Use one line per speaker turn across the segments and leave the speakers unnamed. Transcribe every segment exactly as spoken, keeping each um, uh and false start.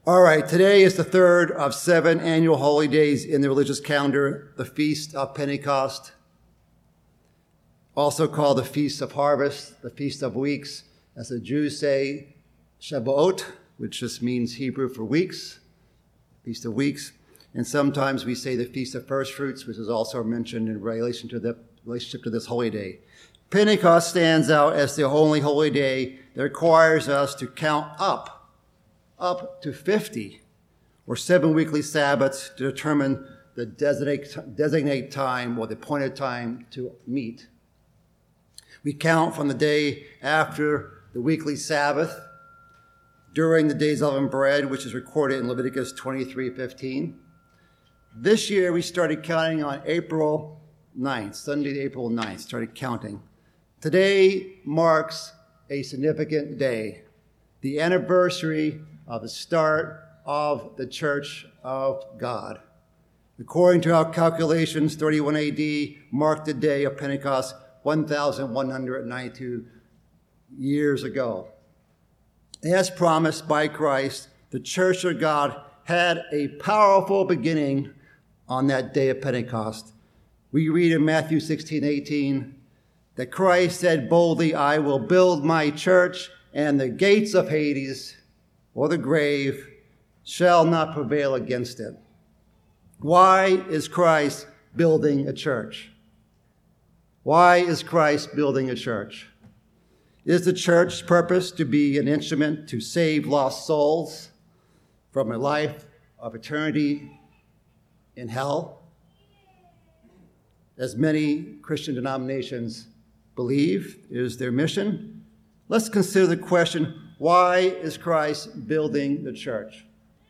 All right, today is the third of seven annual holy days in the religious calendar, the Feast of Pentecost, also called the Feast of Harvest, the Feast of Weeks, as the Jews say, Shavuot, which just means Hebrew for weeks, Feast of Weeks. And sometimes we say the Feast of First Fruits, which is also mentioned in relation to the relationship to this holy day. Pentecost stands out as the only holy day that requires us to count up up to fifty or seven weekly Sabbaths to determine the designate, designate time or the appointed time to meet. We count from the day after the weekly Sabbath during the days of unleavened bread, which is recorded in Leviticus twenty-three fifteen. This year we started counting on April ninth, Sunday, April ninth, started counting. Today marks a significant day, the anniversary of the start of the Church of God. According to our calculations, thirty-one A D marked the day of Pentecost one thousand one hundred ninety-two years ago. As promised by Christ, the Church of God had a powerful beginning on that day of Pentecost. We read in Matthew sixteen eighteen that Christ said boldly, "I will build my church, and the gates of Hades, or the grave, shall not prevail against it." Why is Christ building a church? Why is Christ building a church? Is the church's purpose to be an instrument to save lost souls from a life of eternity in hell, as many Christian denominations believe is their mission? Let's consider the question, why is Christ building the church?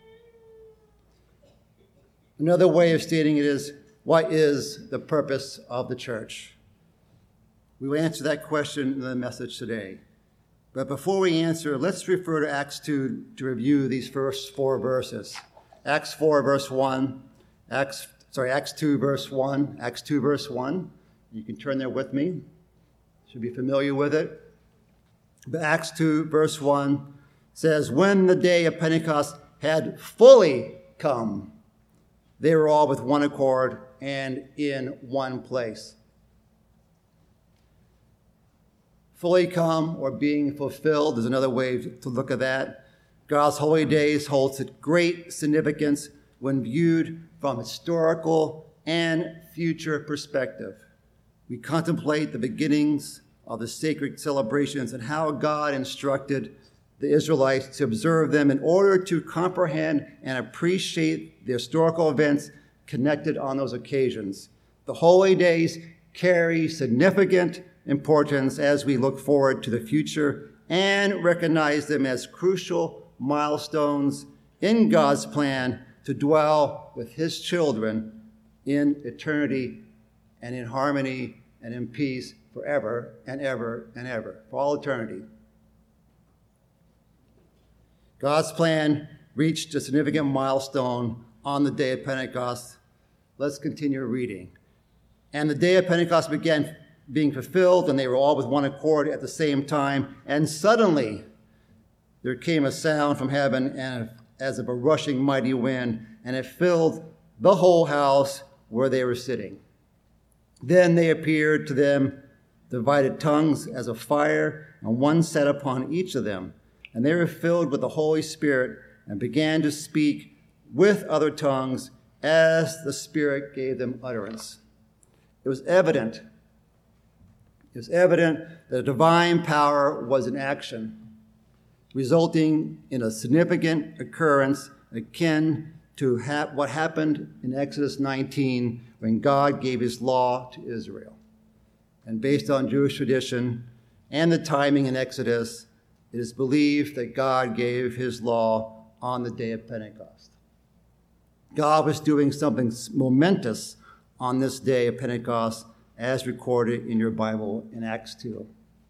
Another way of stating it is, what is the purpose of the church? We will answer that question in the message today. But before we answer, let's refer to Acts two to review these first four verses. Acts four, verse one, Acts, sorry, Acts two, verse one, Acts two, verse one. You can turn there with me. Should be familiar with it. But Acts two, verse one says, "When the day of Pentecost had fully come, they were all with one accord and in one place." Fully come, or being fulfilled, is another way to look at that. God's holy days holds a great significance when viewed from historical and future perspective. We contemplate the beginnings of the sacred celebrations and how God instructed the Israelites to observe them in order to comprehend and appreciate the historical events connected on those occasions. The holy days carry significant importance as we look forward to the future and recognize them as crucial milestones in God's plan to dwell with his children in eternity and in harmony and in peace forever and ever and ever, for all eternity. God's plan reached a significant milestone on the day of Pentecost. Let's continue reading. "And the day of Pentecost began being fulfilled, and they were all with one accord at the same time. And suddenly there came a sound from heaven and as of a rushing mighty wind, and it filled the whole house where they were sitting. Then they appeared to them divided tongues as of fire, and one sat upon each of them. And they were filled with the Holy Spirit and began to speak with other tongues as the Spirit gave them utterance." It was evident, it was evident that divine power was in action, resulting in a significant occurrence akin to ha- what happened in Exodus nineteen when God gave his law to Israel. And based on Jewish tradition and the timing in Exodus, it is believed that God gave his law on the day of Pentecost. God was doing something momentous on this day of Pentecost, as recorded in your Bible in Acts two.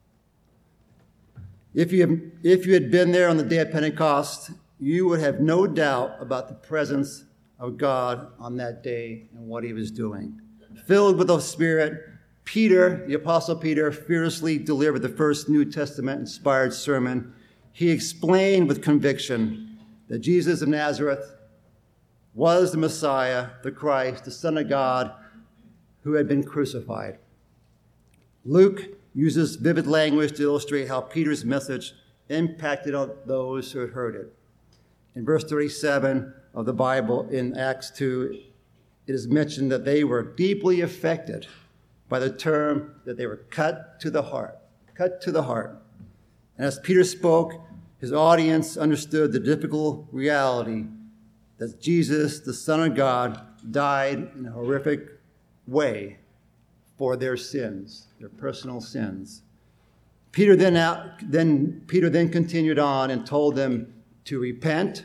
If you, have, if you had been there on the day of Pentecost, you would have no doubt about the presence of God on that day and what he was doing. Filled with the Spirit, Peter, the Apostle Peter, fearlessly delivered the first New Testament-inspired sermon. He explained with conviction that Jesus of Nazareth was the Messiah, the Christ, the Son of God, who had been crucified. Luke uses vivid language to illustrate how Peter's message impacted on those who had heard it. In verse thirty-seven of the Bible, in Acts two, it is mentioned that they were deeply affected by the term that they were cut to the heart, cut to the heart. And as Peter spoke, his audience understood the difficult reality that Jesus, the Son of God, died in a horrific way for their sins, their personal sins. Peter then, out, then, Peter then continued on and told them to repent,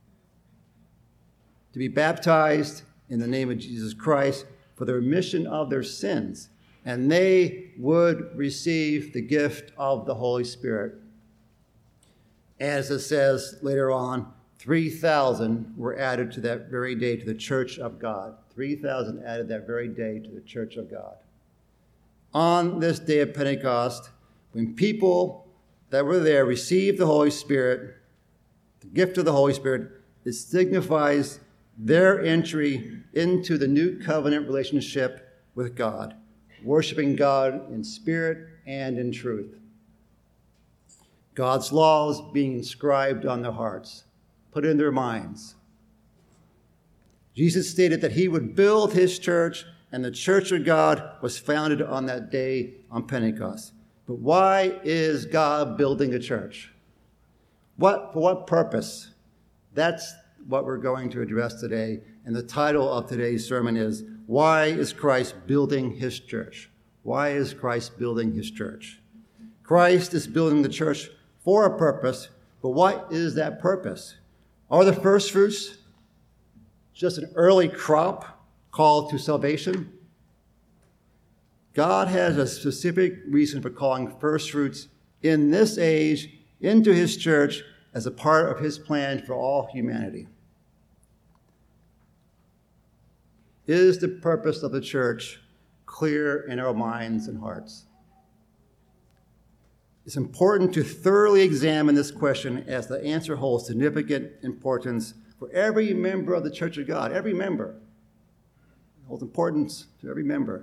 to be baptized in the name of Jesus Christ for the remission of their sins, and they would receive the gift of the Holy Spirit. As it says later on, three thousand were added to that very day to the church of God. three thousand added that very day to the church of God. On this day of Pentecost, when people that were there received the Holy Spirit, the gift of the Holy Spirit, it signifies their entry into the new covenant relationship with God, worshiping God in spirit and in truth. God's laws being inscribed on their hearts, put in their minds. Jesus stated that he would build his church, and the church of God was founded on that day on Pentecost. But why is God building a church? What, for what purpose? That's what we're going to address today. And the title of today's sermon is, Why is Christ Building His Church? Why is Christ building his church? Christ is building the church for a purpose, but what is that purpose? Are the first fruits just an early crop called to salvation? God has a specific reason for calling first fruits in this age into his church as a part of his plan for all humanity. Is the purpose of the church clear in our minds and hearts? It's important to thoroughly examine this question, as the answer holds significant importance for every member of the Church of God. Every member. It holds importance to every member.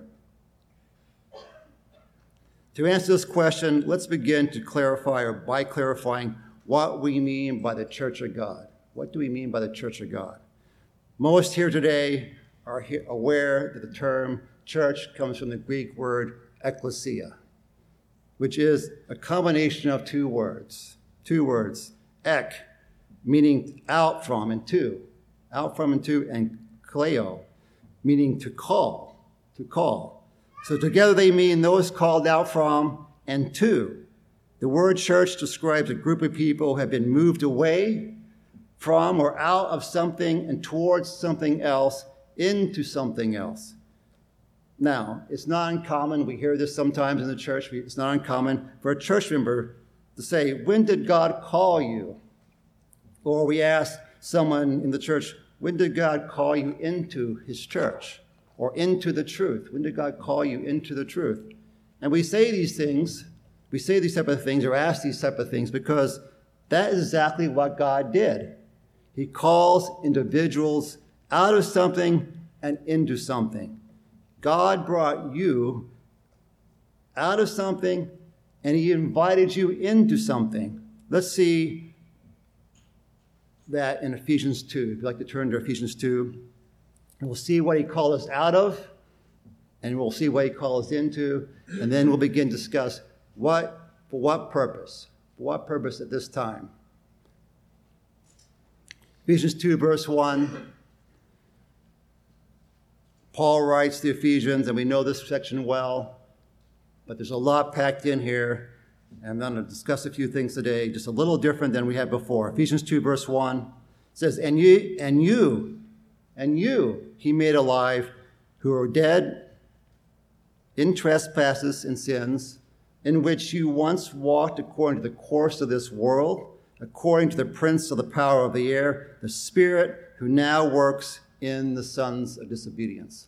To answer this question, let's begin to clarify, or by clarifying, what we mean by the Church of God. What do we mean by the Church of God? Most here today are aware that the term church comes from the Greek word ekklesia, which is a combination of two words. Two words, ek, meaning out from, and to, out from and to, and kleo, meaning to call, to call. So together they mean those called out from and to. The word church describes a group of people who have been moved away from or out of something and towards something else, into something else. Now, it's not uncommon, we hear this sometimes in the church, it's not uncommon for a church member to say, when did God call you? Or we ask someone in the church, when did God call you into his church? Or into the truth? When did God call you into the truth? And we say these things, we say these type of things, or ask these type of things, because that is exactly what God did. He calls individuals out of something and into something. God brought you out of something, and he invited you into something. Let's see that in Ephesians two. If you'd like to turn to Ephesians two, and we'll see what he called us out of, and we'll see what he called us into, and then we'll begin to discuss what, for what purpose, for what purpose at this time. Ephesians two, verse one. Paul writes to the Ephesians, and we know this section well, but there's a lot packed in here, and I'm going to discuss a few things today, just a little different than we had before. Ephesians two, verse one says, And you, and you, and you, he made alive, who are dead in trespasses and sins, in which you once walked according to the course of this world, according to the prince of the power of the air, the spirit who now works in the sons of disobedience.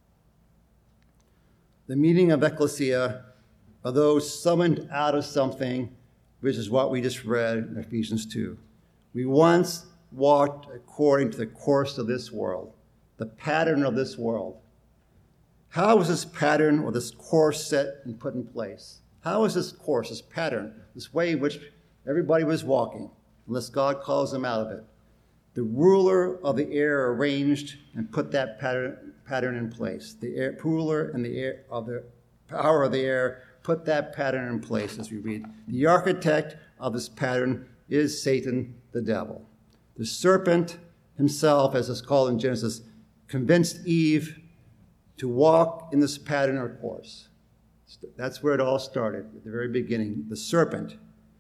The meaning of ekklesia are those summoned out of something, which is what we just read in Ephesians two. We once walked according to the course of this world, the pattern of this world. How was this pattern or this course set and put in place? How was this course, this pattern, this way in which everybody was walking, unless God calls them out of it? The ruler of the air arranged and put that pattern, pattern in place. The air, ruler and the air of the power of the air put that pattern in place, as we read. The architect of this pattern is Satan, the devil. The serpent himself, as it's called in Genesis, convinced Eve to walk in this pattern or course. That's where it all started, at the very beginning. The serpent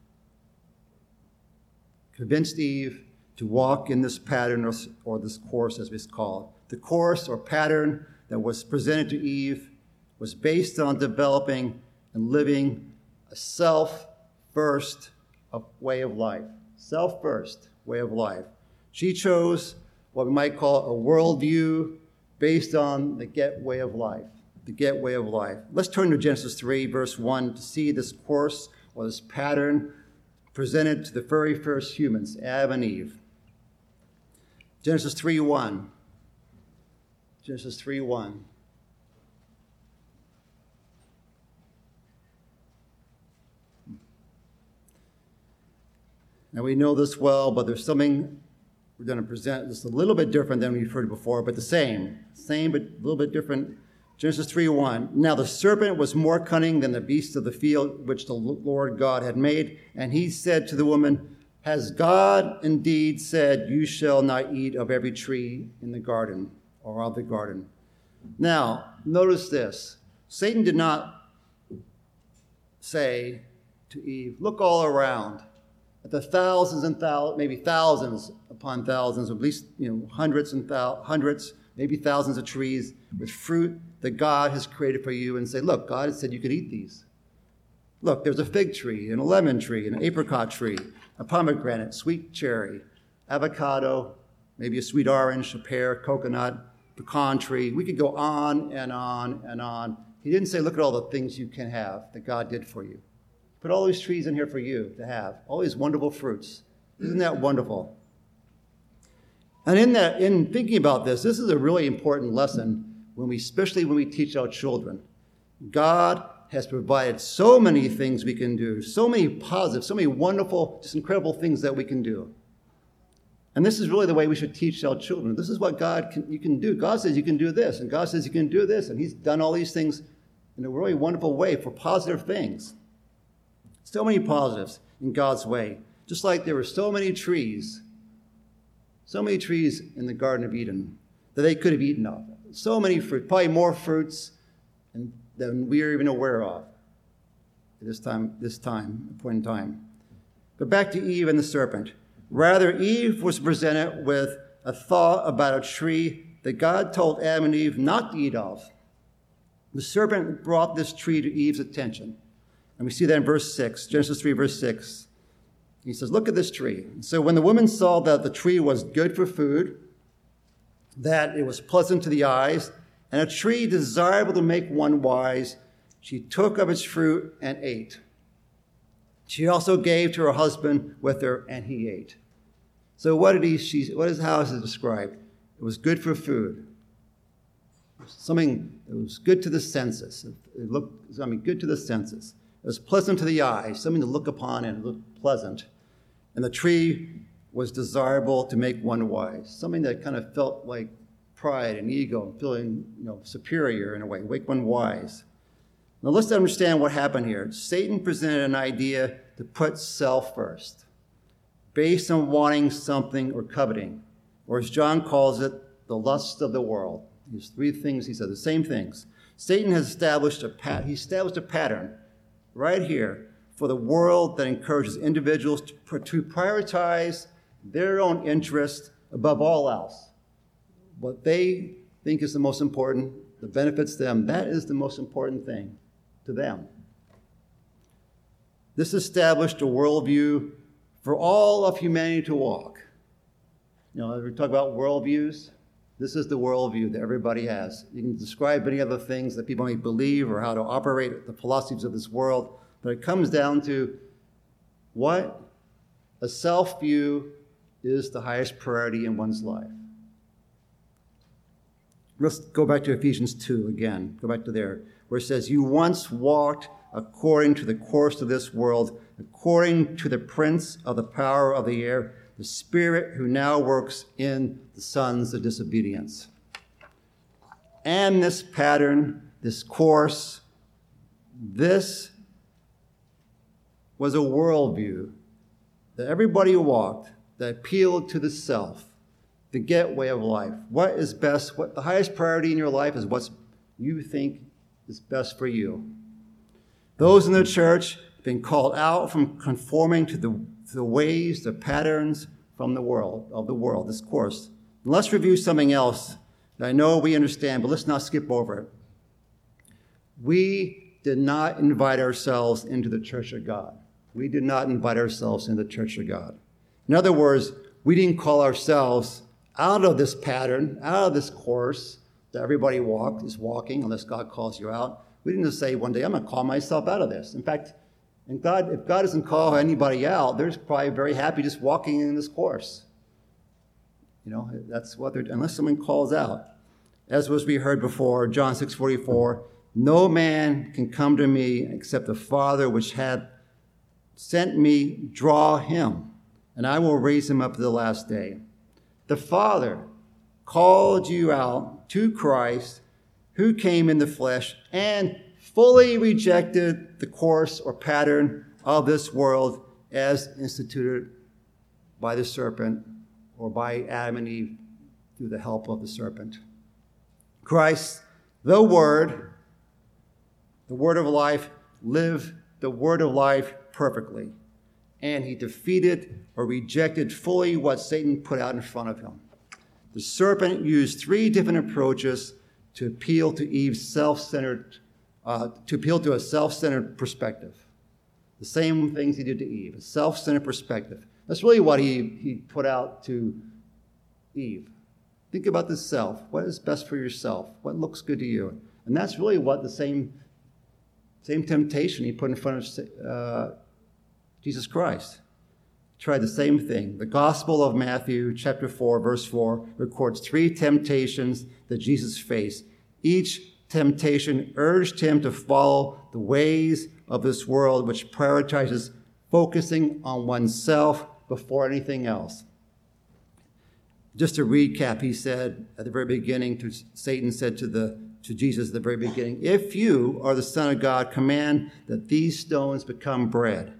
convinced Eve to walk in this pattern or, or this course, as we call it. The course or pattern that was presented to Eve was based on developing and living a self-first way of life. Self-first way of life. She chose what we might call a worldview based on the get way of life. The get way of life. Let's turn to Genesis three, verse one, to see this course or this pattern presented to the very first humans, Adam and Eve. Genesis three one. Genesis three one. Now we know this well, but there's something we're going to present that's a little bit different than we've heard before, but the same. Same, but a little bit different. Genesis three one. Now the serpent was more cunning than the beasts of the field which the Lord God had made. And he said to the woman, has God indeed said, you shall not eat of every tree in the garden or of the garden? Now, notice this. Satan did not say to Eve, look all around at the thousands and thousands, maybe thousands upon thousands, at least you know hundreds and thou- hundreds, maybe thousands of trees with fruit that God has created for you, and say, look, God has said you could eat these. Look, there's a fig tree, and a lemon tree, and an apricot tree, a pomegranate, sweet cherry, avocado, maybe a sweet orange, a pear, coconut, pecan tree. We could go on and on and on. He didn't say, look at all the things you can have that God did for you. Put all these trees in here for you to have, all these wonderful fruits. Isn't that wonderful? And in that, in thinking about this, this is a really important lesson when we, especially when we teach our children. God has provided so many things we can do, so many positive, so many wonderful, just incredible things that we can do. And this is really the way we should teach our children. This is what God can, you can do. God says you can do this, and God says you can do this, and he's done all these things in a really wonderful way for positive things. So many positives in God's way. Just like there were so many trees, so many trees in the Garden of Eden that they could have eaten of. So many fruit, probably more fruits than we are even aware of at this time, this time, point in time. But back to Eve and the serpent. Rather, Eve was presented with a thought about a tree that God told Adam and Eve not to eat of. The serpent brought this tree to Eve's attention. And we see that in verse six, Genesis three, verse six. He says, look at this tree. So when the woman saw that the tree was good for food, that it was pleasant to the eyes, and a tree desirable to make one wise, she took of its fruit and ate. She also gave to her husband with her, and he ate. So what did he, she, what is, how is it described? It was good for food. Something that was good to the senses. It looked, I mean, good to the senses. It was pleasant to the eyes, something to look upon and look pleasant. And the tree was desirable to make one wise, something that kind of felt like pride and ego, feeling you know, superior in a way, make one wise. Now let's understand what happened here. Satan presented an idea to put self first, based on wanting something or coveting, or as John calls it, the lust of the world. These three things he said, the same things. Satan has established a pat- he established a pattern right here for the world that encourages individuals to, to prioritize their own interest above all else. What they think is the most important, that benefits them, that is the most important thing to them. This established a worldview for all of humanity to walk. You know, as we talk about worldviews, this is the worldview that everybody has. You can describe many other things that people may believe or how to operate the philosophies of this world, but it comes down to what? A self-view is the highest priority in one's life. Let's go back to Ephesians two again. Go back to there, where it says, you once walked according to the course of this world, according to the prince of the power of the air, the spirit who now works in the sons of disobedience. And this pattern, this course, this was a worldview that everybody walked that appealed to the self, the gateway of life. What is best, what the highest priority in your life is what you think is best for you. Those in the church have been called out from conforming to the, to the ways, the patterns from the world, of the world, this course. And let's review something else that I know we understand, but let's not skip over it. We did not invite ourselves into the church of God. We did not invite ourselves into the church of God. In other words, we didn't call ourselves out of this pattern, out of this course that everybody walk, is walking unless God calls you out. We didn't just say one day, I'm going to call myself out of this. In fact, and God, if God doesn't call anybody out, they're probably very happy just walking in this course. You know, that's what they're, unless someone calls out. As was we heard before, John six forty-four, no man can come to me except the Father which hath sent me draw him, and I will raise him up to the last day. The Father called you out to Christ, who came in the flesh and fully rejected the course or pattern of this world as instituted by the serpent or by Adam and Eve through the help of the serpent. Christ, the Word, the Word of life, lived the Word of life perfectly, and he defeated or rejected fully what Satan put out in front of him. The serpent used three different approaches to appeal to Eve's self-centered, uh, to appeal to a self-centered perspective. The same things he did to Eve, a self-centered perspective. That's really what he, he put out to Eve. Think about the self. What is best for yourself? What looks good to you? And that's really what the same, same temptation he put in front of uh, Jesus Christ. He tried the same thing. The Gospel of Matthew, chapter four, verse four, records three temptations that Jesus faced. Each temptation urged him to follow the ways of this world, which prioritizes focusing on oneself before anything else. Just to recap, he said at the very beginning, to Satan said to the to Jesus at the very beginning, if you are the Son of God, command that these stones become bread.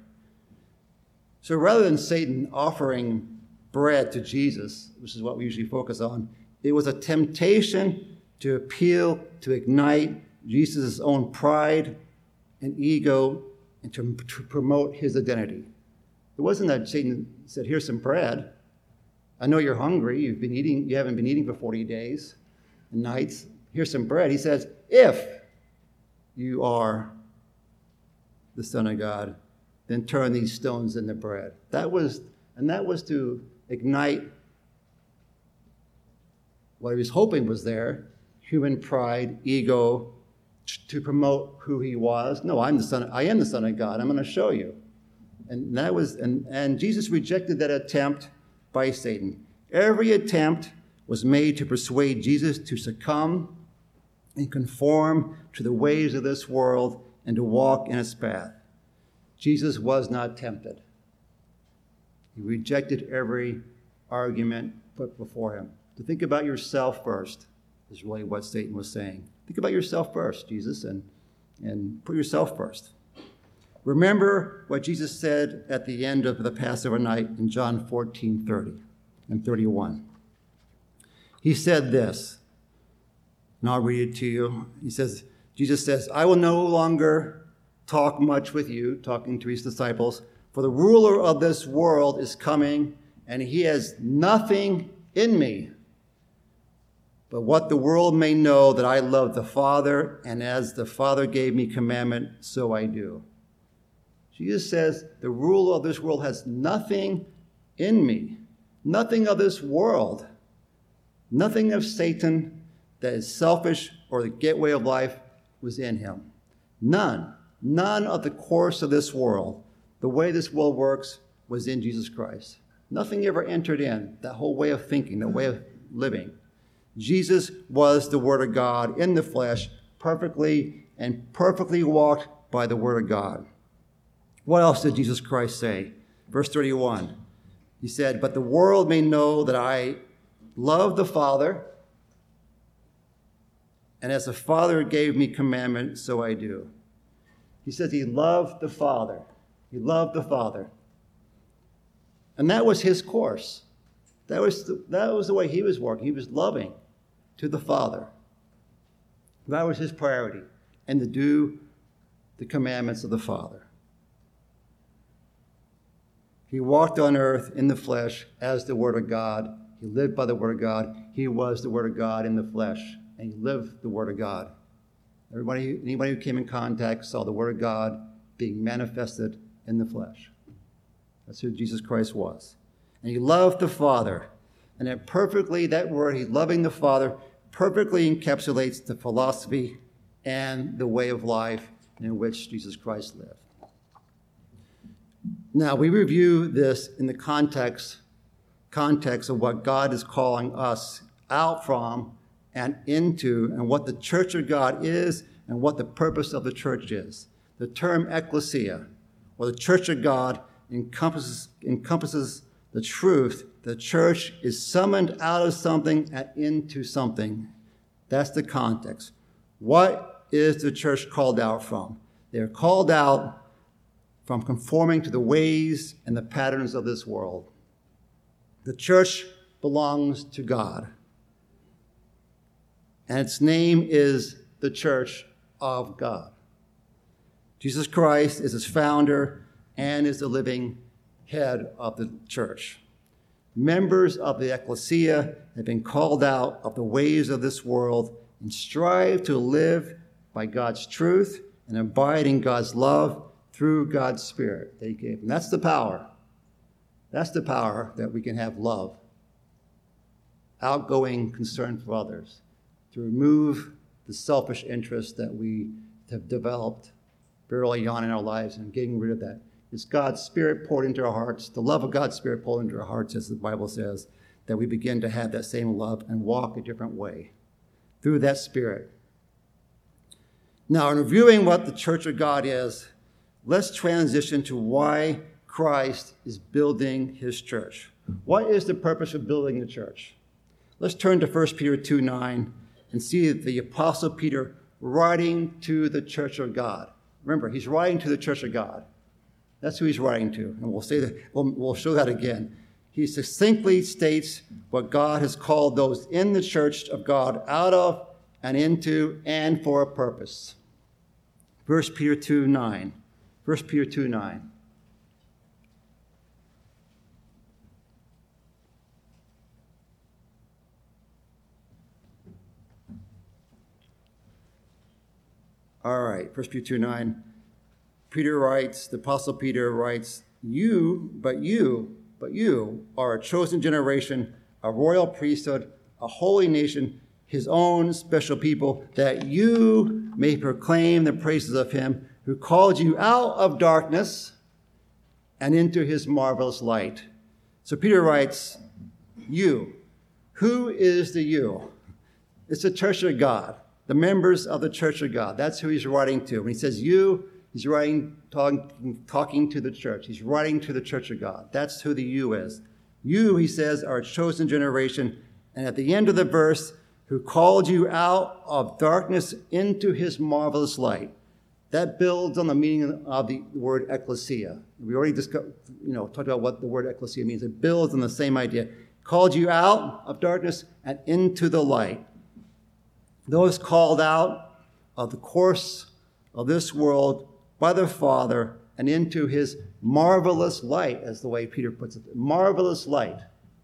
So rather than Satan offering bread to Jesus, which is what we usually focus on, it was a temptation to appeal, to ignite Jesus' own pride and ego and to, to promote his identity. It wasn't that Satan said, here's some bread. I know you're hungry. You've been eating, you haven't been eating for forty days and nights. Here's some bread. He says, if you are the Son of God, then turn these stones into bread. That was, and that was to ignite what he was hoping was there, human pride, ego, to promote who he was. No, I'm the son. I am the Son of God. I'm going to show you. And that was, and, and Jesus rejected that attempt by Satan. Every attempt was made to persuade Jesus to succumb and conform to the ways of this world and to walk in its path. Jesus was not tempted. He rejected every argument put before him. To think about yourself first is really what Satan was saying. Think about yourself first, Jesus, and, and put yourself first. Remember what Jesus said at the end of the Passover night in John fourteen thirty and thirty-one. He said this, and I'll read it to you. He says, Jesus says, I will no longer talk much with you, talking to his disciples, for the ruler of this world is coming, and he has nothing in me. But what the world may know, that I love the Father, and as the Father gave me commandment, so I do. Jesus says, the ruler of this world has nothing in me, nothing of this world, nothing of Satan that is selfish or the gateway of life was in him. None, none of the course of this world, the way this world works, was in Jesus Christ. Nothing ever entered in, that whole way of thinking, that way of living. Jesus was the Word of God in the flesh, perfectly and perfectly walked by the Word of God. What else did Jesus Christ say? Verse thirty-one, he said, "But the world may know that I love the Father, and as the Father gave me commandment, so I do." He says he loved the Father. He loved the Father. And that was his course. That was the, that was the way he was working. He was loving to the Father. That was his priority, and to do the commandments of the Father. He walked on earth in the flesh as the Word of God. He lived by the Word of God. He was the Word of God in the flesh, and he lived the Word of God. Everybody, anybody who came in contact saw the Word of God being manifested in the flesh. That's who Jesus Christ was. And he loved the Father. And that perfectly, that word, he's loving the Father, perfectly encapsulates the philosophy and the way of life in which Jesus Christ lived. Now, we review this in the context, context of what God is calling us out from and into, and what the church of God is and what the purpose of the church is. The term ecclesia, or the church of God, encompasses, encompasses the truth. The church is summoned out of something and into something. That's the context. What is the church called out from? They're called out from conforming to the ways and the patterns of this world. The church belongs to God, and its name is the Church of God. Jesus Christ is its founder and is the living head of the church. Members of the ecclesia have been called out of the ways of this world and strive to live by God's truth and abide in God's love through God's Spirit that he gave them. That's the power. That's the power that we can have love, outgoing concern for others, to remove the selfish interest that we have developed very early on in our lives, and getting rid of that. It's God's Spirit poured into our hearts, the love of God's Spirit poured into our hearts, as the Bible says, that we begin to have that same love and walk a different way through that Spirit. Now, in reviewing what the Church of God is, let's transition to why Christ is building his church. What is the purpose of building the church? Let's turn to First Peter two nine and see the Apostle Peter writing to the church of God. Remember, he's writing to the church of God. That's who he's writing to. And we'll say that, we'll, we'll show that again. He succinctly states what God has called those in the church of God out of and into and for a purpose. First Peter two nine. First Peter two nine. All right, First Peter two nine. Peter writes, the Apostle Peter writes, You, but you, but you are a chosen generation, a royal priesthood, a holy nation, his own special people, that you may proclaim the praises of him who called you out of darkness and into his marvelous light. So Peter writes, you. Who is the you? It's the church of God, the members of the church of God. That's who he's writing to. When he says you, he's writing, talking, talking to the church. He's writing to the church of God. That's who the you is. You, he says, are a chosen generation. And at the end of the verse, who called you out of darkness into his marvelous light. That builds on the meaning of the word ecclesia. We already discussed, you know, talked about what the word ecclesia means. It builds on the same idea. Called you out of darkness and into the light. Those called out of the course of this world by the Father and into his marvelous light, as the way Peter puts it. Marvelous light.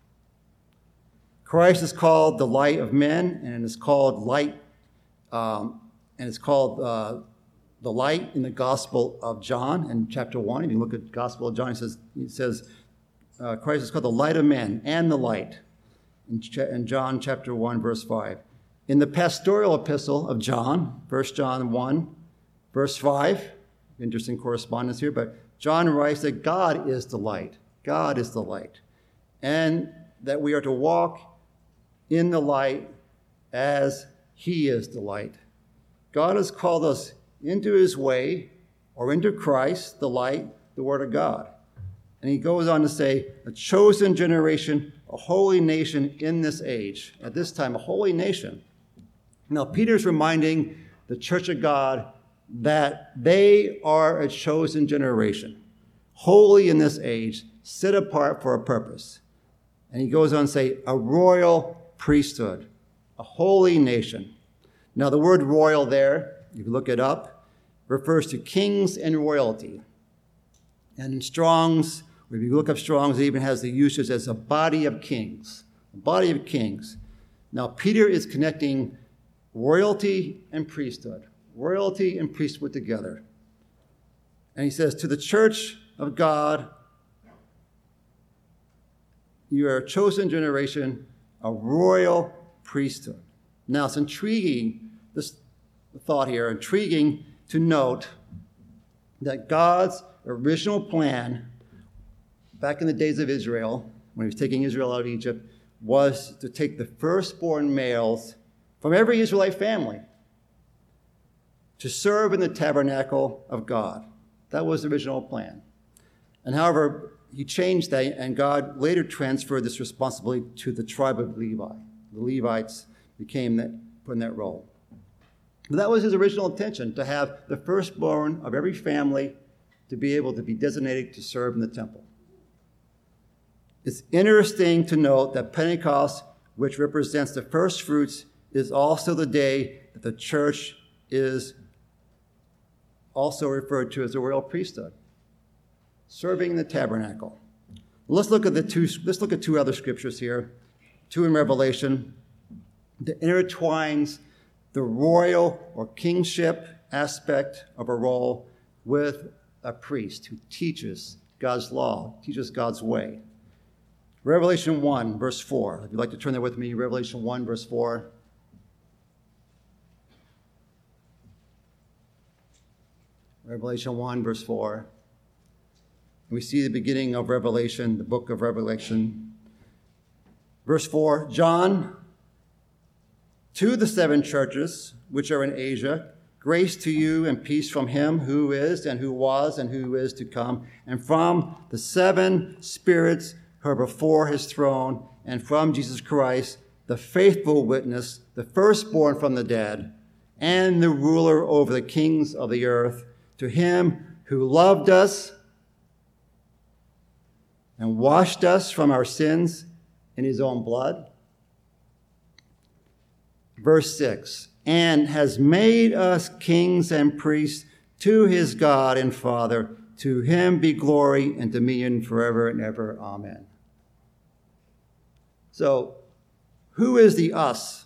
Christ is called the light of men, and it's called light, um, and it's called uh, the light in the Gospel of John in chapter one. If you look at the Gospel of John, it says, it says uh, Christ is called the light of men and the light in, ch- in John chapter one, verse five. In the pastoral epistle of John, First John one, verse five, interesting correspondence here, but John writes that God is the light. God is the light. and that we are to walk in the light as he is the light. God has called us into his way, or into Christ, the light, the Word of God. And he goes on to say, a chosen generation, a holy nation in this age. At this time, a holy nation. Now, Peter's reminding the church of God that they are a chosen generation, holy in this age, set apart for a purpose. And he goes on to say, a royal priesthood, a holy nation. Now, the word royal there, if you look it up, refers to kings and royalty. And in Strong's, if you look up Strong's, it even has the usage as a body of kings, a body of kings. Now, Peter is connecting royalty and priesthood, royalty and priesthood together. And he says, to the church of God, you are a chosen generation, a royal priesthood. Now, it's intriguing, this thought here, intriguing to note that God's original plan back in the days of Israel, when he was taking Israel out of Egypt, was to take the firstborn males from every Israelite family to serve in the tabernacle of God. That was the original plan. And however, he changed that, and God later transferred this responsibility to the tribe of Levi. The Levites became that, put in that role. But that was his original intention, to have the firstborn of every family to be able to be designated to serve in the temple. It's interesting to note that Pentecost, which represents the first fruits, is also the day that the church is also referred to as the royal priesthood, serving in the tabernacle. Let's look at the two. Let's look at two other scriptures here, two in Revelation, that intertwines the royal or kingship aspect of a role with a priest who teaches God's law, teaches God's way. Revelation one, verse four. If you'd like to turn there with me, Revelation one, verse four. Revelation one, verse four. We see the beginning of Revelation, the book of Revelation. Verse four, John, to the seven churches which are in Asia, grace to you and peace from him who is and who was and who is to come, and from the seven spirits who are before his throne, and from Jesus Christ, the faithful witness, the firstborn from the dead, and the ruler over the kings of the earth, to him who loved us and washed us from our sins in his own blood. Verse six, and has made us kings and priests to his God and Father. To him be glory and dominion forever and ever. Amen. So, who is the us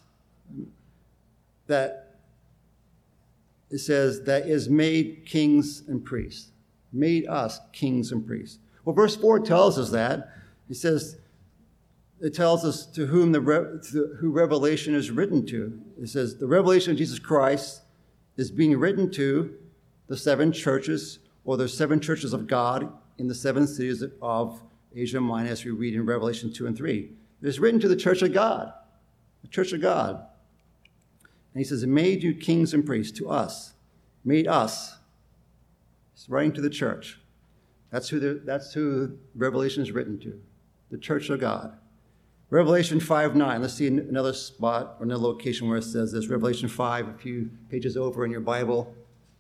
that it says that is made kings and priests? Made us kings and priests. Well, verse four tells us that. It says, it tells us to whom the to who Revelation is written to. It says the revelation of Jesus Christ is being written to the seven churches, or the seven churches of God in the seven cities of Asia Minor, as we read in Revelation two and three. It is written to the church of God, the church of God. And he says, it made you kings and priests, to us, made us. He's writing to the church. That's who the, that's who Revelation is written to, the church of God. Revelation five nine, let's see another spot or another location where it says this. Revelation five, a few pages over in your Bible.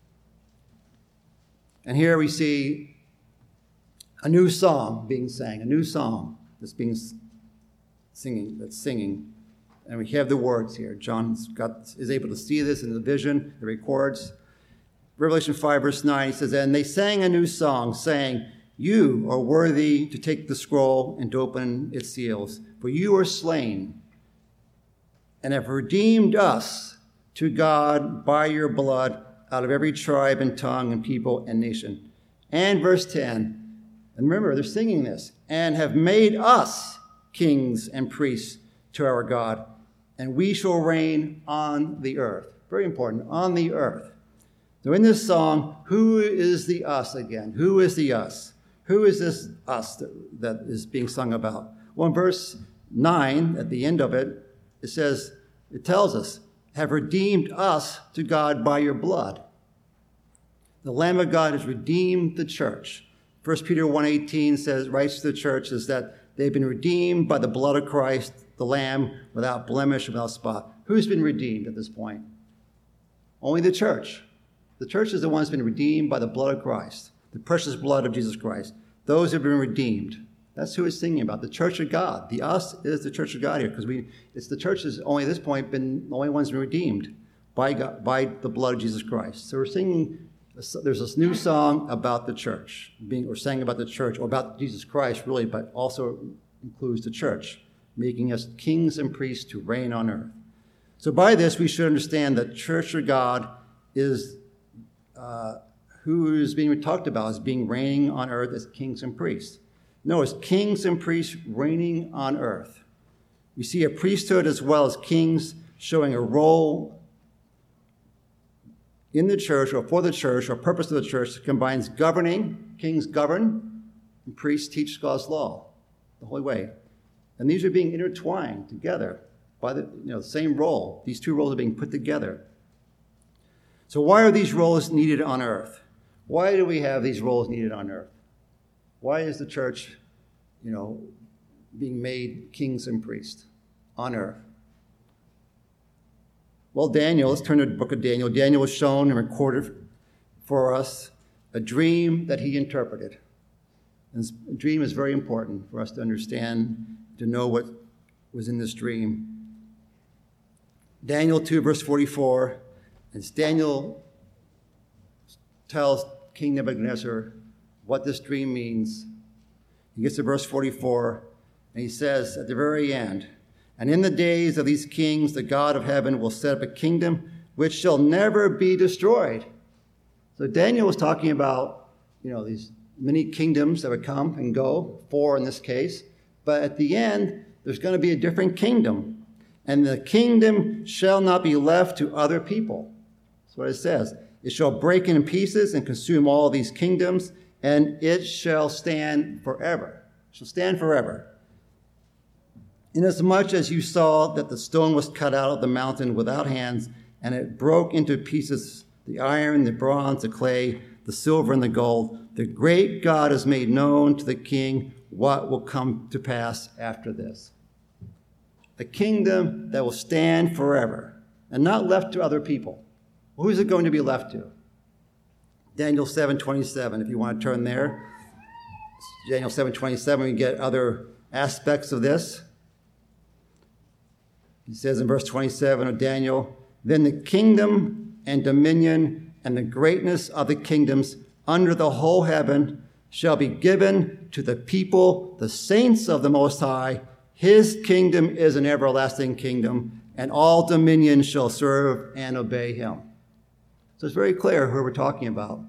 And here we see a new song being sang, a new song that's being singing, that's singing. And we have the words here. John got, is able to see this in the vision, it records. Revelation five, verse nine, he says, and they sang a new song, saying, you are worthy to take the scroll and to open its seals, for you are slain and have redeemed us to God by your blood out of every tribe and tongue and people and nation. And verse ten, and remember, they're singing this, and have made us kings and priests to our God, and we shall reign on the earth. Very important, on the earth. So in this song, who is the us again? Who is the us? Who is this us that, that is being sung about? Well, Well, in verse nine, at the end of it, it says, it tells us, have redeemed us to God by your blood. The Lamb of God has redeemed the church. First Peter one eighteen says, writes to the church, is that they've been redeemed by the blood of Christ, the Lamb, without blemish, without spot. Who's been redeemed at this point? Only the church. The church is the one that's been redeemed by the blood of Christ, the precious blood of Jesus Christ. Those have been redeemed. That's who it's singing about, the church of God. The us is the church of God here, because we it's the church that's only at this point been the only ones been redeemed by God, by the blood of Jesus Christ. So we're singing, there's this new song about the church, being or sang about the church, or about Jesus Christ really, but also includes the church, making us kings and priests to reign on earth. So by this, we should understand that church of God is uh, who is being talked about as being reigning on earth as kings and priests. No, it's kings and priests reigning on earth. We see a priesthood as well as kings showing a role in the church or for the church or purpose of the church that combines governing, kings govern, and priests teach God's law, the holy way. And these are being intertwined together by the you know, same role. These two roles are being put together. So why are these roles needed on earth? Why do we have these roles needed on earth? Why is the church, you know, being made kings and priests on earth? Well, Daniel, let's turn to the book of Daniel. Daniel was shown and recorded for us a dream that he interpreted. And a dream is very important for us to understand, to know what was in this dream. Daniel two, verse forty-four, as Daniel tells King Nebuchadnezzar what this dream means, he gets to verse forty-four, and he says at the very end, and in the days of these kings, the God of heaven will set up a kingdom which shall never be destroyed. So Daniel was talking about, you know, these many kingdoms that would come and go, four in this case, but at the end, there's going to be a different kingdom. And the kingdom shall not be left to other people. That's what it says. It shall break in pieces and consume all these kingdoms, and it shall stand forever. It shall stand forever. Inasmuch as you saw that the stone was cut out of the mountain without hands, and it broke into pieces the iron, the bronze, the clay, the silver, and the gold, the great God has made known to the king what will come to pass after this. A kingdom that will stand forever and not left to other people. Well, who's it going to be left to? Daniel seven twenty-seven, if you want to turn there. Daniel seven twenty-seven, we get other aspects of this. He says in verse twenty-seven of Daniel, then the kingdom and dominion and the greatness of the kingdoms under the whole heaven shall be given to the people, the saints of the Most High. His kingdom is an everlasting kingdom, and all dominions shall serve and obey him. So it's very clear who we're talking about.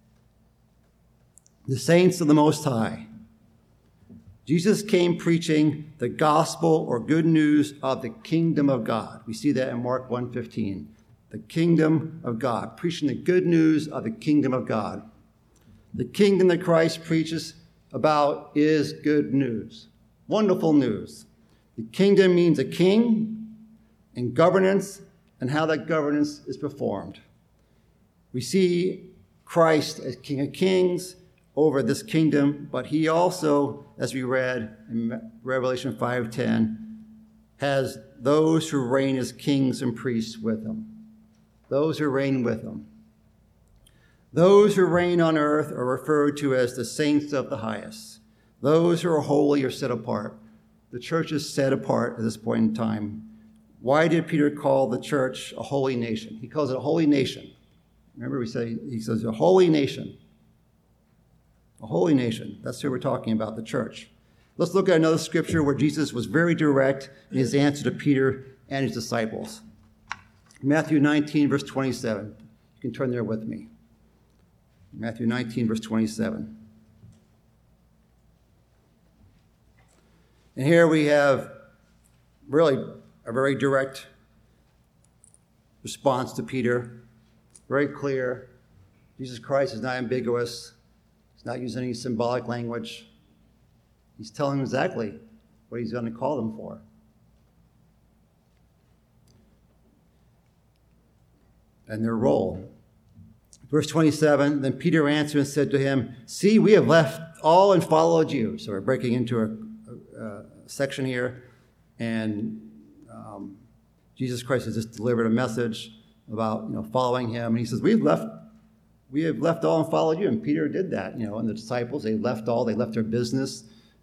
The saints of the Most High. Jesus came preaching the gospel or good news of the kingdom of God. We see that in Mark one fifteen. The kingdom of God, preaching the good news of the kingdom of God. The kingdom that Christ preaches about is good news. Wonderful news. The kingdom means a king and governance and how that governance is performed. We see Christ as King of Kings over this kingdom, but he also, as we read in Revelation five ten, has those who reign as kings and priests with him. Those who reign with him. Those who reign on earth are referred to as the saints of the highest. Those who are holy are set apart. The church is set apart at this point in time. Why did Peter call the church a holy nation? He calls it a holy nation. Remember we say, he says a holy nation. A holy nation. That's who we're talking about, the church. Let's look at another scripture where Jesus was very direct in his answer to Peter and his disciples. Matthew nineteen, verse twenty-seven. You can turn there with me. Matthew nineteen, verse twenty-seven. And here we have really a very direct response to Peter. Very clear. Jesus Christ is not ambiguous. He's not using any symbolic language. He's telling him exactly what what he's going to call them for. And their role. Verse twenty-seven, then Peter answered and said to him, see, we have left all and followed you. So we're breaking into a, a, a section here, and um, Jesus Christ has just delivered a message about, you know, following him. And he says, we've left, we have left all and followed you. And Peter did that, you know, and the disciples, they left all, they left their business.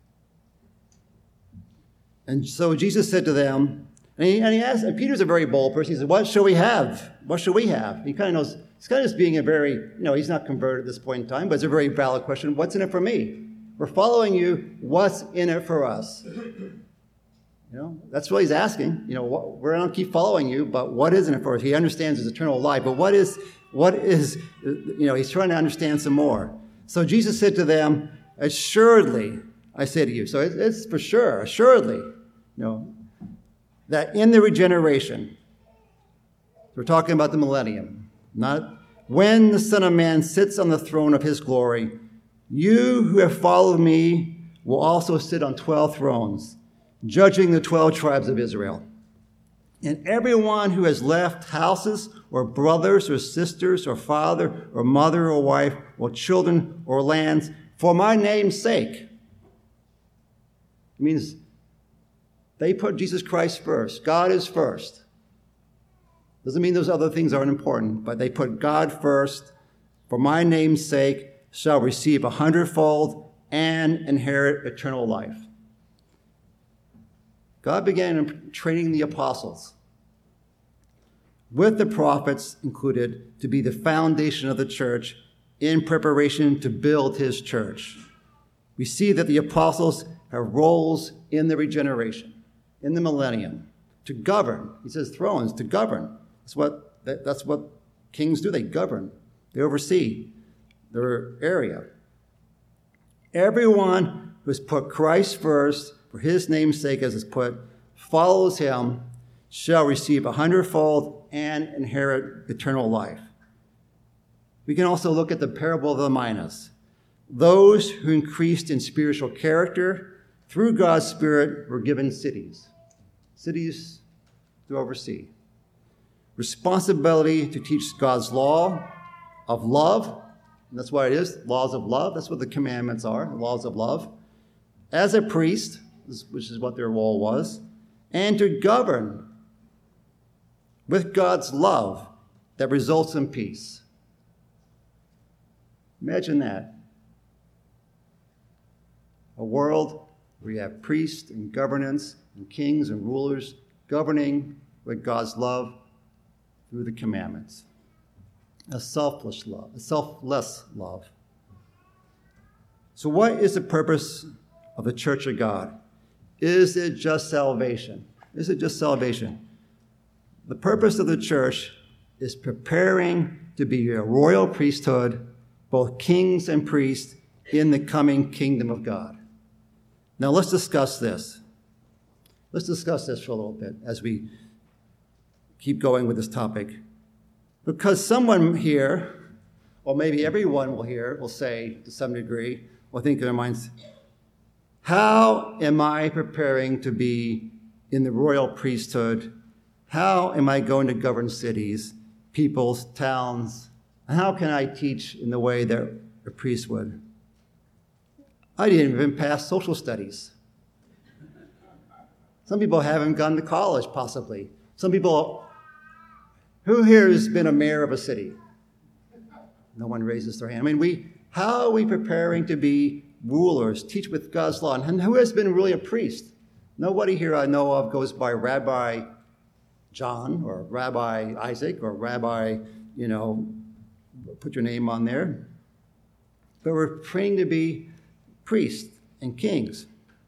And so Jesus said to them, and he, and he asked, and Peter's a very bold person. He said, what shall we have? What shall we have? He kind of knows, he's kind of just being a very, you know, he's not converted at this point in time, but it's a very valid question. What's in it for me? We're following you. What's in it for us? You know, that's what he's asking. You know, what, we're going to keep following you, but what is in it for us? He understands his eternal life, but what is, what is, you know, he's trying to understand some more. So Jesus said to them, assuredly, I say to you. So it, it's for sure, assuredly, you know, that in the regeneration, we're talking about the millennium, not when the Son of Man sits on the throne of his glory, you who have followed me will also sit on twelve thrones, judging the twelve tribes of Israel. And everyone who has left houses or brothers or sisters or father or mother or wife or children or lands for my name's sake. It means they put Jesus Christ first. God is first. Doesn't mean those other things aren't important, but they put God first. For my name's sake shall receive a hundredfold and inherit eternal life. God began training the apostles, with the prophets included, to be the foundation of the church in preparation to build his church. We see that the apostles have roles in the regeneration, in the millennium, to govern. He says thrones, to govern. That's what, that, that's what kings do. They govern. They oversee their area. Everyone who has put Christ first, for his name's sake, as is put, follows him, shall receive a hundredfold and inherit eternal life. We can also look at the parable of the minas. Those who increased in spiritual character through God's Spirit were given cities. Cities to oversee. Responsibility to teach God's law of love. And that's what it is, laws of love. That's what the commandments are, the laws of love. As a priest, which is what their role was, and to govern with God's love that results in peace. Imagine that. A world where you have priests and governance and kings and rulers governing with God's love through the commandments. A selfless love, a selfless love. So what is the purpose of the Church of God? Is it just salvation? Is it just salvation? The purpose of the church is preparing to be a royal priesthood, both kings and priests, in the coming kingdom of God. Now let's discuss this. Let's discuss this for a little bit as we keep going with this topic. Because someone here, or maybe everyone will hear, will say to some degree, will think in their minds, how am I preparing to be in the royal priesthood? How am I going to govern cities, peoples, towns? And how can I teach in the way that a priest would? I didn't even pass social studies. Some people haven't gone to college, possibly. Some people, who here has been a mayor of a city? No one raises their hand. I mean, we, how are we preparing to be rulers, teach with God's law? And who has been really a priest? Nobody here I know of goes by Rabbi John or Rabbi Isaac or Rabbi, you know, put your name on there. But we're praying to be priests and kings.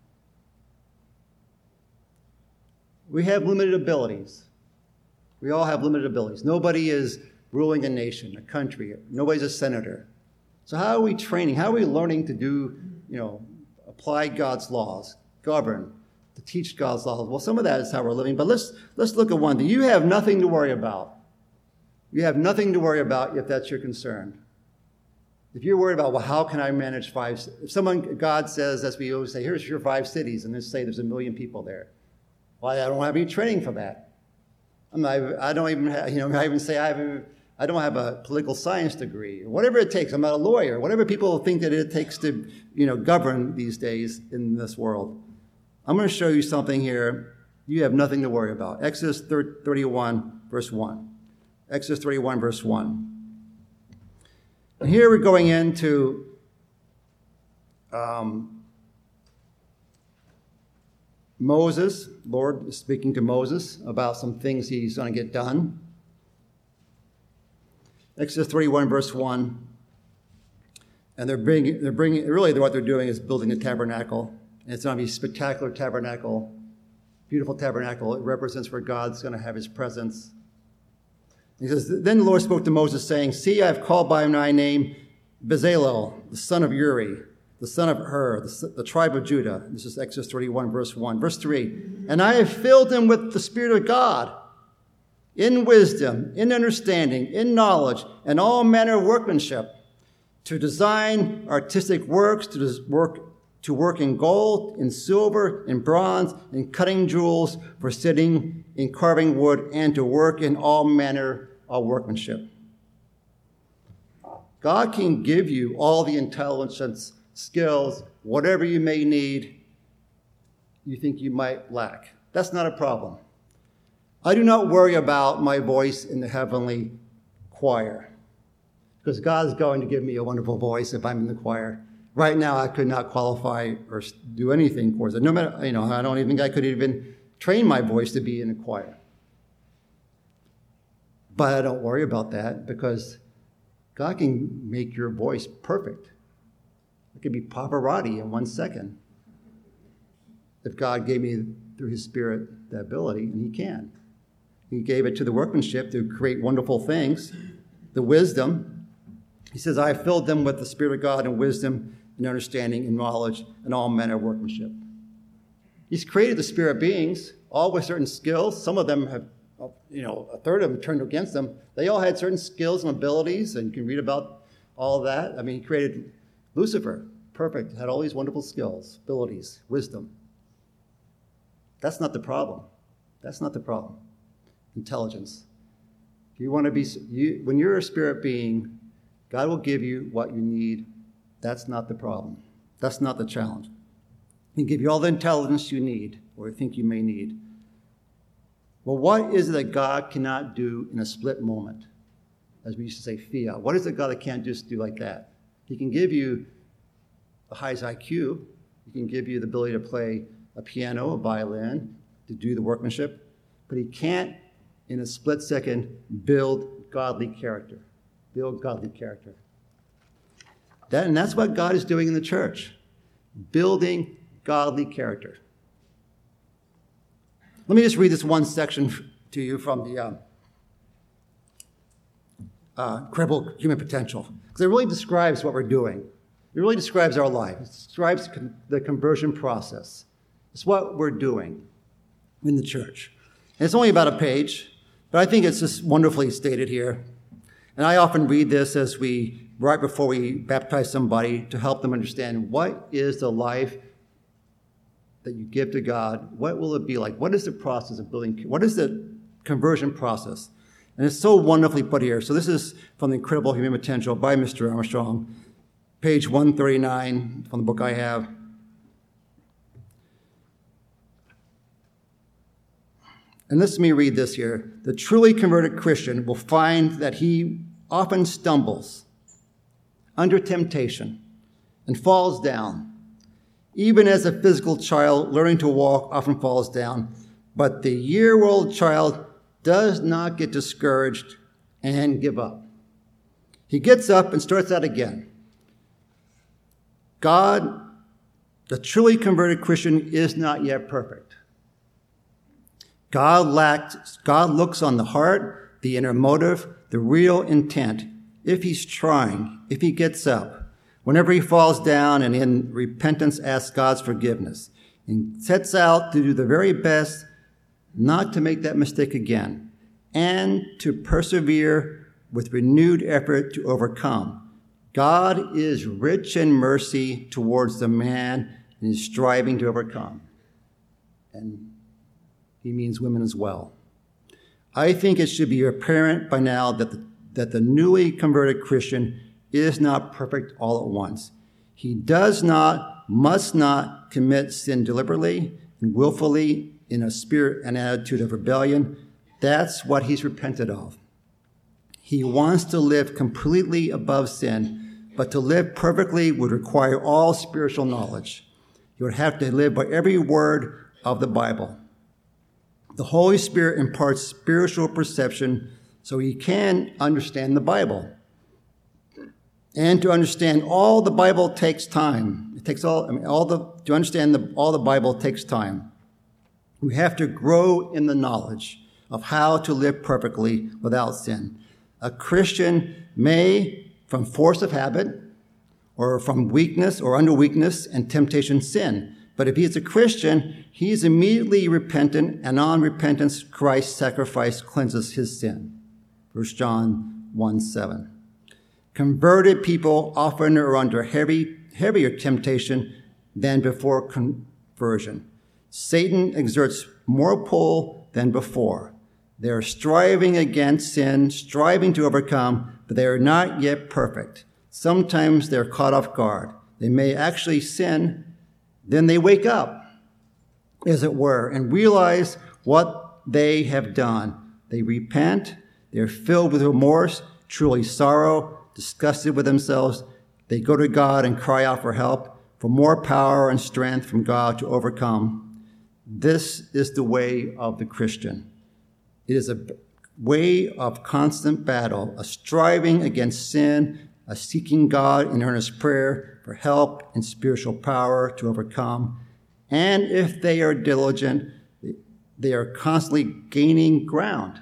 We have limited abilities. We all have limited abilities. Nobody is ruling a nation, a country. Nobody's a senator. So how are we training? How are we learning to do, you know, apply God's laws, govern, to teach God's laws? Well, some of that is how we're living, but let's let's look at one thing. You have nothing to worry about. You have nothing to worry about if that's your concern. If you're worried about, well, how can I manage five? If someone, God says, as we always say, here's your five cities, and let's say there's a million people there. Well, I don't have any training for that. I'm not, I don't even have, you know, I even say I haven't, I don't have a political science degree, or whatever it takes. I'm not a lawyer. Whatever people think that it takes to, you know, govern these days in this world. I'm going to show you something here you have nothing to worry about. Exodus thirty-one, verse one. Exodus thirty-one, verse one. And here we're going into um, Moses. Lord is speaking to Moses about some things he's going to get done. Exodus thirty-one, verse one. And they're bringing, they're bringing, really what they're doing is building a tabernacle. And it's going to be a spectacular tabernacle, beautiful tabernacle. It represents where God's going to have his presence. He says, then the Lord spoke to Moses, saying, see, I have called by my name Bezalel, the son of Uri, the son of Hur, the, the tribe of Judah. This is Exodus thirty-one, verse one. Verse three, and I have filled him with the Spirit of God, in wisdom, in understanding, in knowledge, and all manner of workmanship, to design artistic works, to work, to work in gold, in silver, in bronze, in cutting jewels, for sitting, in carving wood, and to work in all manner of workmanship. God can give you all the intelligence, skills, whatever you may need, you think you might lack. That's not a problem. I do not worry about my voice in the heavenly choir, because God is going to give me a wonderful voice if I'm in the choir. Right now, I could not qualify or do anything for it. No matter, you know, I don't even think I could even train my voice to be in a choir. But I don't worry about that, because God can make your voice perfect. It could be Pavarotti in one second. If God gave me, through his Spirit, the ability, and he can. He gave it to the workmanship to create wonderful things, the wisdom. He says, I filled them with the Spirit of God and wisdom and understanding and knowledge and all manner of workmanship. He's created the spirit beings, all with certain skills. Some of them have, you know, a third of them turned against them. They all had certain skills and abilities, and you can read about all of that. I mean, he created Lucifer, perfect, had all these wonderful skills, abilities, wisdom. That's not the problem. That's not the problem. Intelligence. If you want to be, you, when you're a spirit being, God will give you what you need. That's not the problem. That's not the challenge. He'll give you all the intelligence you need, or you think you may need. Well, what is it that God cannot do in a split moment? As we used to say, fiat. What is it God that can't just do like that? He can give you the highest I Q. He can give you the ability to play a piano, a violin, to do the workmanship. But he can't, in a split second, build godly character. Build godly character. That, and that's what God is doing in the church. Building godly character. Let me just read this one section to you from the uh, uh, Incredible Human Potential, because it really describes what we're doing. It really describes our life. It describes con- the conversion process. It's what we're doing in the church. And it's only about a page, but I think it's just wonderfully stated here. And I often read this as we, right before we baptize somebody, to help them understand what is the life that you give to God. What will it be like? What is the process of building? What is the conversion process? And it's so wonderfully put here. So this is from The Incredible Human Potential by Mister Armstrong, page one thirty-nine from the book I have. And let me read this here. The truly converted Christian will find that he often stumbles under temptation and falls down. Even as a physical child learning to walk often falls down, but the year-old child does not get discouraged and give up. He gets up and starts out again. God, the truly converted Christian, is not yet perfect. God lacks, God looks on the heart, the inner motive, the real intent. If he's trying, if he gets up, whenever he falls down and in repentance asks God's forgiveness and sets out to do the very best not to make that mistake again and to persevere with renewed effort to overcome, God is rich in mercy towards the man and is striving to overcome. And he means women as well. I think it should be apparent by now that the, that the newly converted Christian is not perfect all at once. He does not, must not commit sin deliberately and willfully in a spirit and attitude of rebellion. That's what he's repented of. He wants to live completely above sin, but to live perfectly would require all spiritual knowledge. He would have to live by every word of the Bible. The Holy Spirit imparts spiritual perception so he can understand the Bible. And to understand all the Bible takes time. It takes all, I mean, all the, to understand the, all the Bible takes time. We have to grow in the knowledge of how to live perfectly without sin. A Christian may, from force of habit, or from weakness or under weakness and temptation, sin. But if he is a Christian, he is immediately repentant, and on repentance, Christ's sacrifice cleanses his sin. First John one seven. Converted people often are under heavy, heavier temptation than before conversion. Satan exerts more pull than before. They are striving against sin, striving to overcome, but they are not yet perfect. Sometimes they're caught off guard. They may actually sin. Then they wake up, as it were, and realize what they have done. They repent. They're filled with remorse, truly sorrow, disgusted with themselves. They go to God and cry out for help, for more power and strength from God to overcome. This is the way of the Christian. It is a way of constant battle, a striving against sin, a seeking God in earnest prayer for help and spiritual power to overcome. And if they are diligent, they are constantly gaining ground.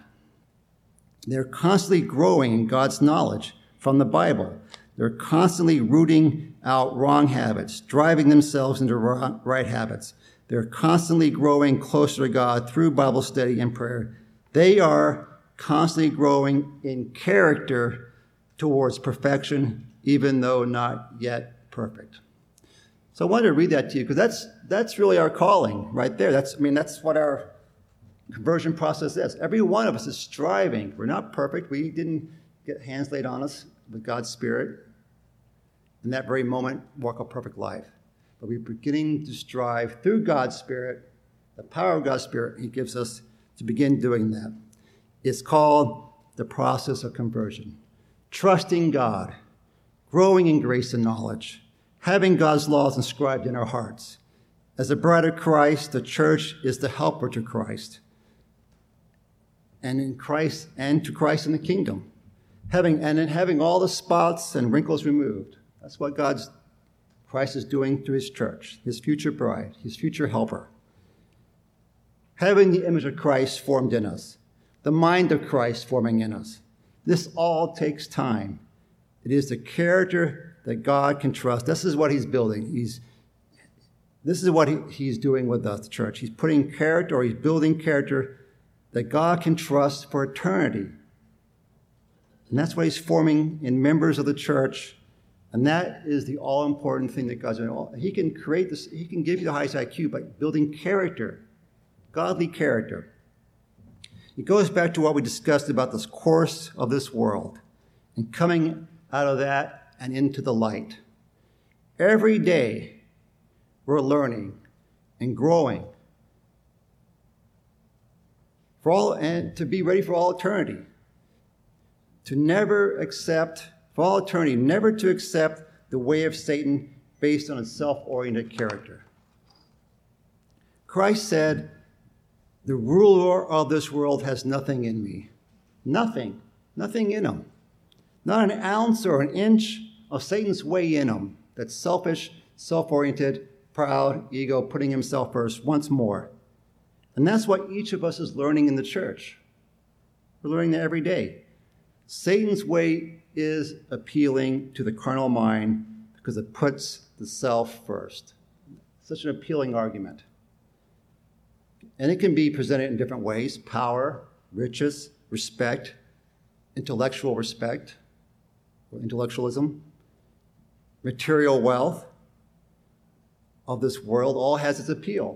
They're constantly growing in God's knowledge from the Bible. They're constantly rooting out wrong habits, driving themselves into right habits. They're constantly growing closer to God through Bible study and prayer. They are constantly growing in character towards perfection, even though not yet perfect. So I wanted to read that to you because that's that's really our calling right there. That's I mean that's what our conversion process is. Every one of us is striving. We're not perfect. We didn't get hands laid on us with God's Spirit in that very moment walk a perfect life. But we're beginning to strive through God's Spirit, the power of God's Spirit he gives us to begin doing that. It's called the process of conversion. Trusting God, growing in grace and knowledge, having God's laws inscribed in our hearts. As a bride of Christ, the church is the helper to Christ. And in Christ and to Christ in the kingdom. Having and in having all the spots and wrinkles removed. That's what God's Christ is doing to his church, his future bride, his future helper. Having the image of Christ formed in us, the mind of Christ forming in us. This all takes time. It is the character that God can trust. This is what he's building. He's, this is what he, he's doing with us, the church. He's putting character, or he's building character that God can trust for eternity. And that's what he's forming in members of the church. And that is the all-important thing that God's doing. He can create this, he can give you the highest I Q by building character, godly character. It goes back to what we discussed about this course of this world and coming out of that and into the light. Every day, we're learning and growing for all, and to be ready for all eternity. To never accept, for all eternity, never to accept the way of Satan based on its self-oriented character. Christ said, "The ruler of this world has nothing in me." Nothing. Nothing in him. Not an ounce or an inch of Satan's way in him. That's selfish, self-oriented, proud, ego, putting himself first once more. And that's what each of us is learning in the church. We're learning that every day. Satan's way is appealing to the carnal mind because it puts the self first. Such an appealing argument. And it can be presented in different ways: power, riches, respect, intellectual respect, or intellectualism. material wealth of this world all has its appeal.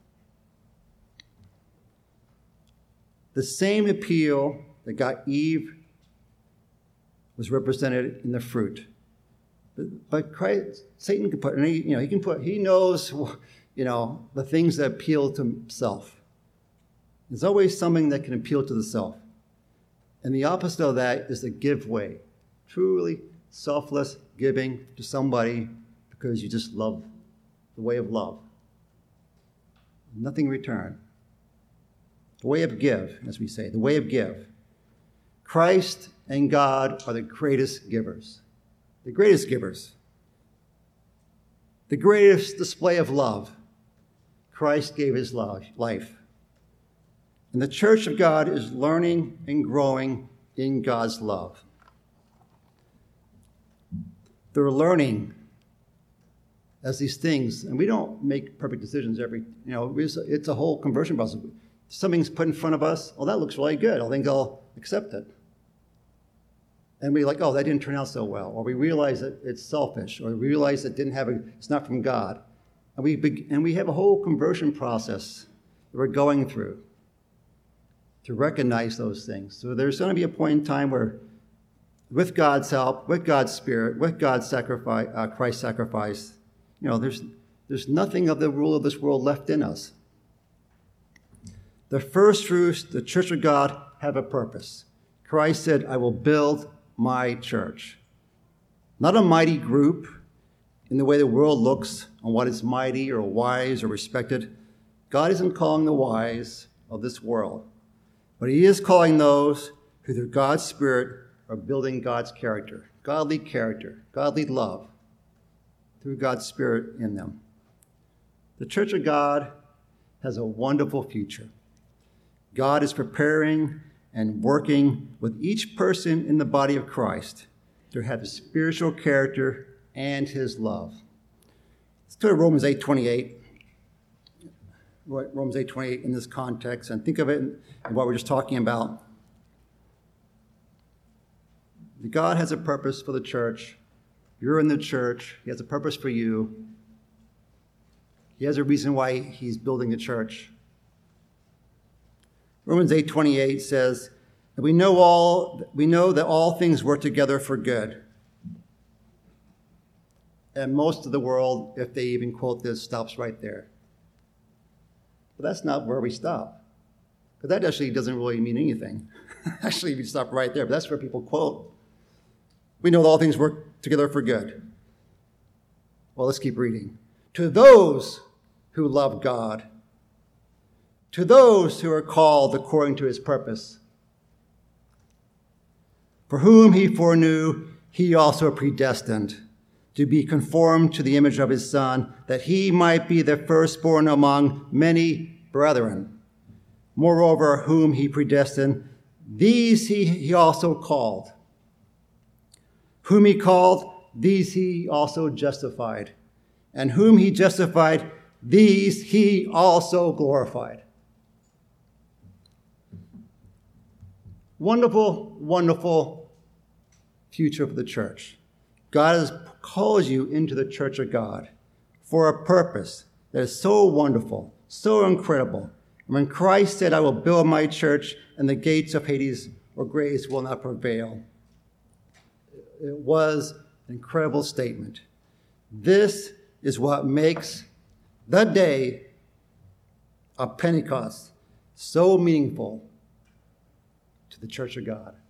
The same appeal that got Eve was represented in the fruit. But, but Christ, Satan can put, you know, he can put, he knows, you know, the things that appeal to himself. There's always something that can appeal to the self. And the opposite of that is the give way. Truly selfless giving to somebody because you just love the way of love. Nothing in return. The way of give, as we say, the way of give. Christ and God are the greatest givers. The greatest givers. The greatest display of love. Christ gave his life. And the church of God is learning and growing in God's love. They're learning as these things, and we don't make perfect decisions every, you know, it's a whole conversion process. Something's put in front of us, oh, that looks really good. I think I'll accept it. And we're like, oh, that didn't turn out so well. Or we realize that it's selfish, or we realize it didn't have a, it's not from God. And we, be, and we have a whole conversion process that we're going through to recognize those things. So there's going to be a point in time where, with God's help, with God's Spirit, with God's sacrifice, uh, Christ's sacrifice, you know, there's there's nothing of the rule of this world left in us. The first fruits, the church of God, have a purpose. Christ said, I will build my church. Not a mighty group in the way the world looks on what is mighty or wise or respected. God isn't calling the wise of this world, but he is calling those who through God's Spirit are building God's character, godly character, godly love, through God's Spirit in them. The church of God has a wonderful future. God is preparing and working with each person in the body of Christ to have his spiritual character and his love. Let's go to Romans eight twenty-eight. Romans eight twenty-eight in this context, and think of it in what we're just talking about. God has a purpose for the church. You're in the church. He has a purpose for you. He has a reason why he's building the church. Romans eight twenty-eight says, and we know all we know that all things work together for good. And most of the world, if they even quote this, stops right there. But that's not where we stop. Because that actually doesn't really mean anything. Actually, we stop right there, but that's where people quote. We know that all things work together for good. Well, let's keep reading. To those who love God, to those who are called according to his purpose, for whom he foreknew, he also predestined to be conformed to the image of his Son, that he might be the firstborn among many brethren. Moreover, whom he predestined, these he, he also called. Whom he called, these he also justified. And whom he justified, these he also glorified. Wonderful, wonderful future for the church. God has called you into the church of God for a purpose that is so wonderful, so incredible. And when Christ said, I will build my church and the gates of Hades or graves will not prevail, it was an incredible statement. This is what makes the day of Pentecost so meaningful to the church of God.